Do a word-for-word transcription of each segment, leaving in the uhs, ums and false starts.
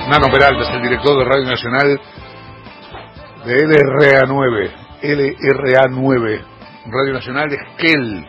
Nano Peralta es el director de Radio Nacional de L R A nueve, L R A nueve, Radio Nacional Esquel.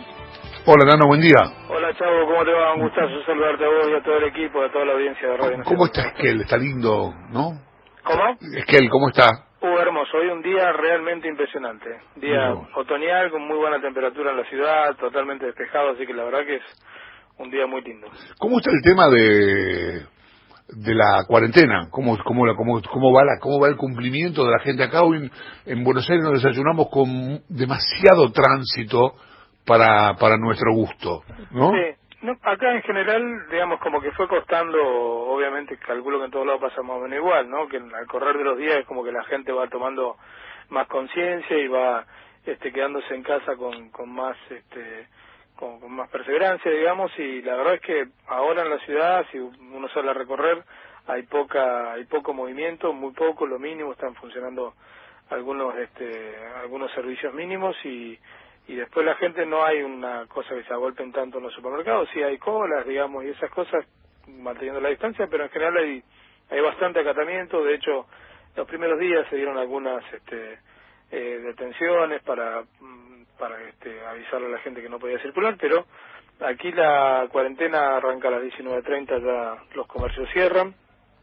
Hola Nano, buen día. Hola Chavo, ¿cómo te va? Un gustazo saludarte a vos y a todo el equipo, a toda la audiencia de Radio Nacional. ¿Cómo está Esquel? Está lindo, ¿no? ¿Cómo? Esquel, ¿cómo está? Uh, hermoso, hoy un día realmente impresionante. Día no. otoñal con muy buena temperatura en la ciudad, totalmente despejado, así que la verdad que es un día muy lindo. ¿Cómo está el tema de de la cuarentena? ¿Cómo cómo la, cómo cómo va la cómo va el cumplimiento de la gente acá? Hoy en, en Buenos Aires nos desayunamos con demasiado tránsito para para nuestro gusto, ¿no? Sí. No, acá en general, digamos, como que fue costando, obviamente, calculo que en todos lados pasa más o menos igual, ¿no? Que al correr de los días es como que la gente va tomando más conciencia y va este, quedándose en casa con, con más este, con, con más perseverancia, digamos, y la verdad es que ahora en la ciudad, si uno sale a recorrer, hay poca, hay poco movimiento, muy poco, lo mínimo, están funcionando algunos, este, algunos servicios mínimos y y después la gente no hay una cosa que se agolpen tanto en los supermercados, sí hay colas, digamos, y esas cosas manteniendo la distancia, pero en general hay hay bastante acatamiento. De hecho, los primeros días se dieron algunas este eh, detenciones para para este avisarle a la gente que no podía circular, pero aquí la cuarentena arranca a las diecinueve treinta, ya los comercios cierran,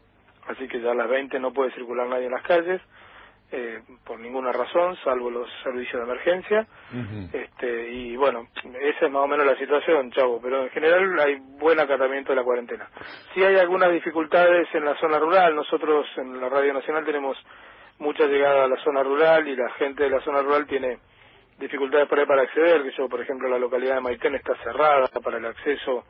así que ya a las veinte no puede circular nadie en las calles. Eh, por ninguna razón, salvo los servicios de emergencia. Uh-huh. este y bueno, esa es más o menos la situación, Chavo, pero en general hay buen acatamiento de la cuarentena. Sí hay algunas dificultades en la zona rural. Nosotros en la Radio Nacional tenemos mucha llegada a la zona rural y la gente de la zona rural tiene dificultades por ahí para acceder, que yo, por ejemplo, la localidad de Maitén está cerrada para el acceso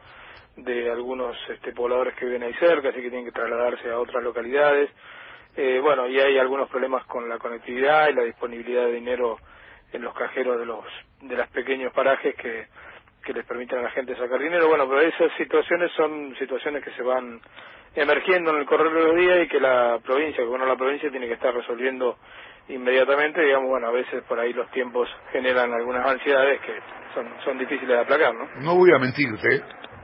de algunos este, pobladores que viven ahí cerca, así que tienen que trasladarse a otras localidades. Eh, bueno, y hay algunos problemas con la conectividad y la disponibilidad de dinero en los cajeros de los de los pequeños parajes que, que les permiten a la gente sacar dinero. Bueno, pero esas situaciones son situaciones que se van emergiendo en el correr de los días y que la provincia, que bueno, la provincia tiene que estar resolviendo inmediatamente. Digamos, bueno, a veces por ahí los tiempos generan algunas ansiedades que son son difíciles de aplacar, ¿no? No voy a mentirte.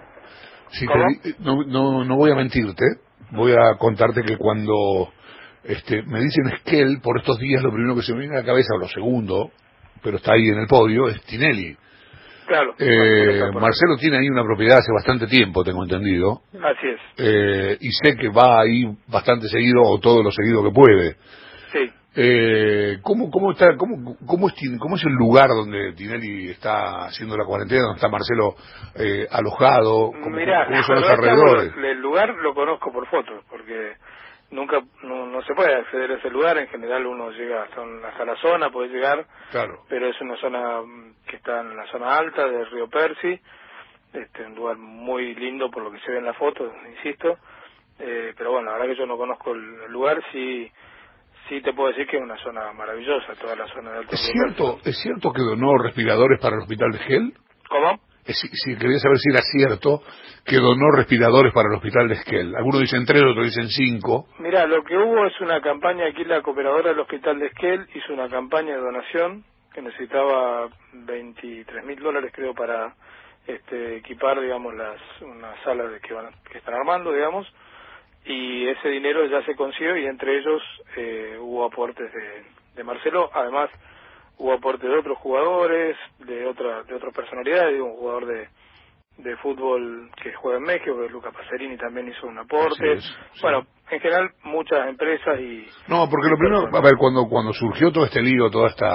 Si ¿Cómo? te, no, no, no voy a mentirte. Voy a contarte que cuando Este, me dicen Esquel, por estos días lo primero que se me viene a la cabeza, o lo segundo, pero está ahí en el podio, es Tinelli. Claro. Eh, Marcelo tiene ahí una propiedad hace bastante tiempo, tengo entendido. Así es. Eh, y sé que va ahí bastante seguido, o todo lo seguido que puede. Sí. Eh, ¿cómo, cómo, está, cómo, cómo, es, ¿Cómo es el lugar donde Tinelli está haciendo la cuarentena, donde está Marcelo eh, alojado? ¿Cómo, Mirá, ¿Cómo son los verdad, alrededores? Chavo, el lugar lo conozco por fotos, porque nunca no, no se puede acceder a ese lugar. En general uno llega hasta, hasta la zona, puede llegar, claro, pero es una zona que está en la zona alta del río Percy, este, un lugar muy lindo por lo que se ve en la foto, insisto, eh, pero bueno, la verdad que yo no conozco el lugar. Sí, sí te puedo decir que es una zona maravillosa, toda la zona de Alto ¿Es Río cierto, Percy. ¿Es cierto que donó respiradores para el hospital de Esquel? ¿Cómo? Si, si quería saber si era cierto que donó respiradores para el hospital de Esquel. Algunos dicen tres, otros dicen cinco. Mira, lo que hubo es una campaña, aquí la cooperadora del hospital de Esquel hizo una campaña de donación que necesitaba veintitrés mil dólares, creo, para este, equipar, digamos, las unas salas de que, van, que están armando, digamos, y ese dinero ya se consiguió y entre ellos eh, hubo aportes de, de Marcelo. Además hubo aportes de otros jugadores, de otra de otras personalidades, digo, un jugador de de fútbol que juega en México, que Luca Pacerini también hizo un aporte. Es, sí. Bueno, en general muchas empresas y no, porque y lo primero, personas. a ver, cuando cuando surgió todo este lío, toda esta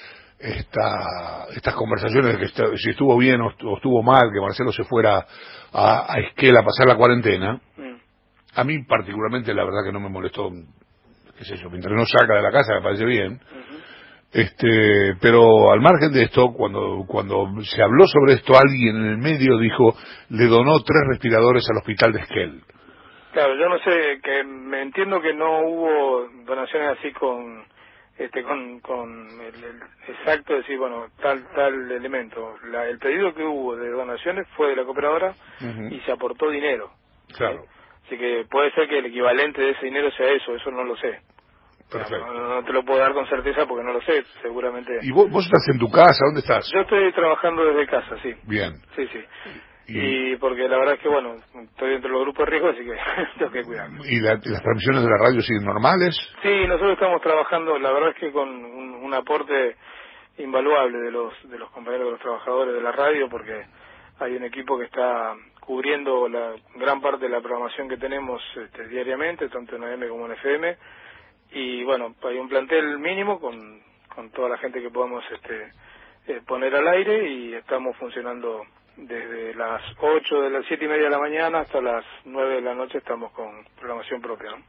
esta estas conversaciones de que está, si estuvo bien o estuvo mal que Marcelo se fuera a, a Esquel a pasar la cuarentena, mm. a mí particularmente la verdad que no me molestó, qué sé yo, mientras no saca de la casa me parece bien. Uh-huh. Este, pero al margen de esto, cuando cuando se habló sobre esto, alguien en el medio dijo, le donó tres respiradores al hospital de Esquel. Claro, yo no sé, que me entiendo que no hubo donaciones así con este con con el, el exacto de decir, bueno, tal tal elemento. La, el pedido que hubo de donaciones fue de la cooperadora uh-huh. y se aportó dinero. Claro. ¿Sí? Así que puede ser que el equivalente de ese dinero sea eso, eso no lo sé. Perfecto. No, no te lo puedo dar con certeza porque no lo sé, seguramente. ¿Y vos, vos estás en tu casa? ¿Dónde estás? Yo estoy trabajando desde casa, sí. Bien. Sí, sí. y, y porque la verdad es que, bueno, estoy dentro de los grupos de riesgo, así que tengo que cuidarme. ¿Y la, las transmisiones de la radio siguen normales? Sí, nosotros estamos trabajando, la verdad es que con un, un aporte invaluable de los de los compañeros de los trabajadores de la radio, porque hay un equipo que está cubriendo la gran parte de la programación que tenemos este, diariamente, tanto en A M como en F M, y bueno, hay un plantel mínimo con, con toda la gente que podamos este, eh, poner al aire, y estamos funcionando desde las ocho de las siete y media de la mañana hasta las nueve de la noche, estamos con programación propia, ¿no?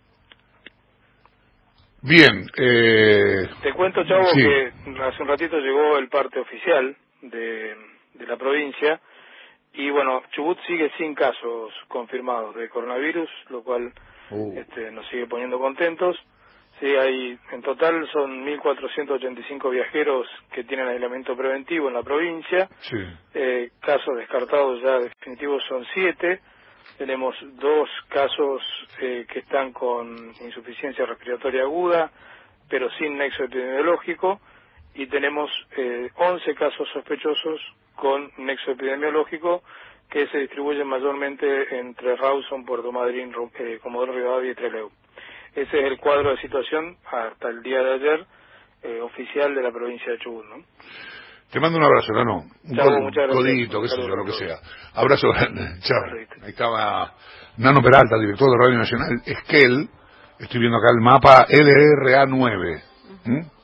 Bien, eh... te cuento, Chavo, sí. que hace un ratito llegó el parte oficial de, de la provincia, y bueno, Chubut sigue sin casos confirmados de coronavirus, lo cual uh. este, nos sigue poniendo contentos. Sí, hay, en total son mil cuatrocientos ochenta y cinco viajeros que tienen aislamiento preventivo en la provincia. Sí. Eh, casos descartados ya definitivos son siete. Tenemos dos casos eh, que están con insuficiencia respiratoria aguda, pero sin nexo epidemiológico, y tenemos eh, once casos sospechosos con nexo epidemiológico que se distribuyen mayormente entre Rawson, Puerto Madryn, eh, Comodoro Rivadavia y Trelew. Ese es el cuadro de situación hasta el día de ayer eh, oficial de la provincia de Chubut, ¿no? Te mando un abrazo, Nano. Un Chau, cod muchas codito, qué sé yo, lo que sea. Abrazo grande. Chao. Perfecto. Ahí estaba Nano Peralta, director de Radio Nacional Esquel. Estoy viendo acá el mapa L R A nueve. ¿Mm?